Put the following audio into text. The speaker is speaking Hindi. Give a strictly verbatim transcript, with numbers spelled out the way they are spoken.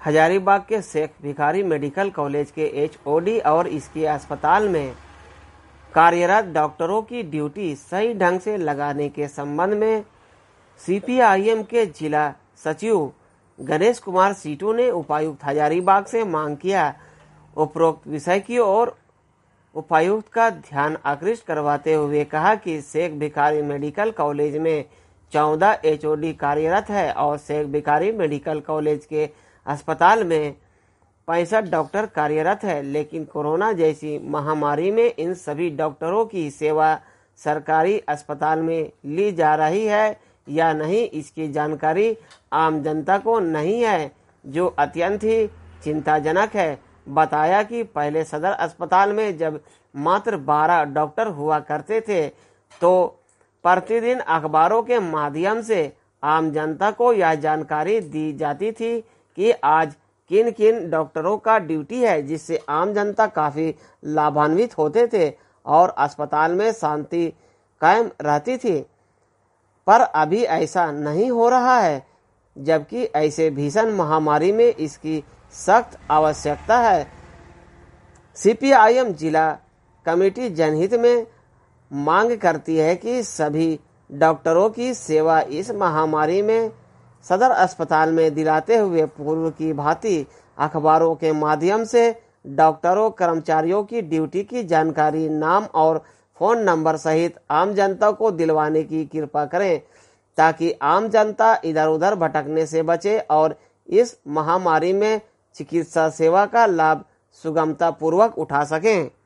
हजारीबाग के शेख भिखारी मेडिकल कॉलेज के एचओडी और इसके अस्पताल में कार्यरत डॉक्टरों की ड्यूटी सही ढंग से लगाने के संबंध में सीपीआईएम के जिला सचिव गणेश कुमार सीटू ने उपायुक्त हजारीबाग से मांग किया। उपरोक्त विषय की ओर उपायुक्त का ध्यान आकृष्ट करवाते हुए कहा कि शेख भिखारी मेडिकल कॉलेज में चौदह एचओडी कार्यरत है और शेख भिखारी मेडिकल कॉलेज के अस्पताल में पैंसठ डॉक्टर कार्यरत है, लेकिन कोरोना जैसी महामारी में इन सभी डॉक्टरों की सेवा सरकारी अस्पताल में ली जा रही है या नहीं, इसकी जानकारी आम जनता को नहीं है, जो अत्यंत ही चिंताजनक है। बताया कि पहले सदर अस्पताल में जब मात्र बारह डॉक्टर हुआ करते थे तो प्रतिदिन अखबारों के माध्यम से आम जनता को यह जानकारी दी जाती थी कि आज किन किन डॉक्टरों का ड्यूटी है, जिससे आम जनता काफी लाभान्वित होते थे और अस्पताल में शांति कायम रहती थी। पर अभी ऐसा नहीं हो रहा है, जबकि ऐसे भीषण महामारी में इसकी सख्त आवश्यकता है। सीपीआईएम जिला कमेटी जनहित में मांग करती है कि सभी डॉक्टरों की सेवा इस महामारी में सदर अस्पताल में दिलाते हुए पूर्व की भांति अखबारों के माध्यम से डॉक्टरों कर्मचारियों की ड्यूटी की जानकारी नाम और फोन नंबर सहित आम जनता को दिलवाने की कृपा करें, ताकि आम जनता इधर उधर भटकने से बचे और इस महामारी में चिकित्सा सेवा का लाभ सुगमता पूर्वक उठा सकें।